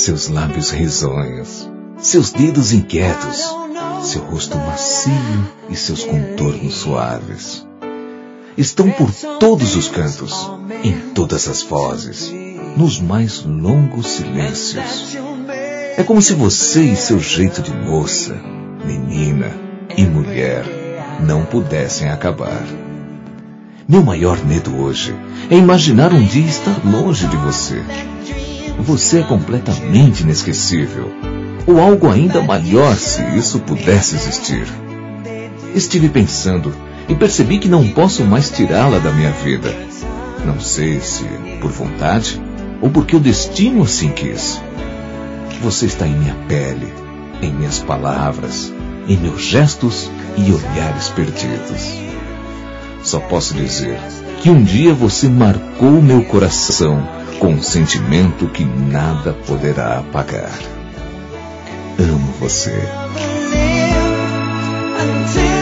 seus lábios risonhos, seus dedos inquietos, seu rosto macio e seus contornos suaves. Estão por todos os cantos, em todas as vozes, nos mais longos silêncios. É como se você e seu jeito de moça, menina e mulher não pudessem acabar. Meu maior medo hoje é imaginar um dia estar longe de você. Você é completamente inesquecível, ou algo ainda maior se isso pudesse existir. Estive pensando e percebi que não posso mais tirá-la da minha vida. Não sei se por vontade ou porque o destino assim quis. Você está em minha pele, em minhas palavras, em meus gestos e olhares perdidos. Só posso dizer que um dia você marcou meu coração com um sentimento que nada poderá apagar. Amo você.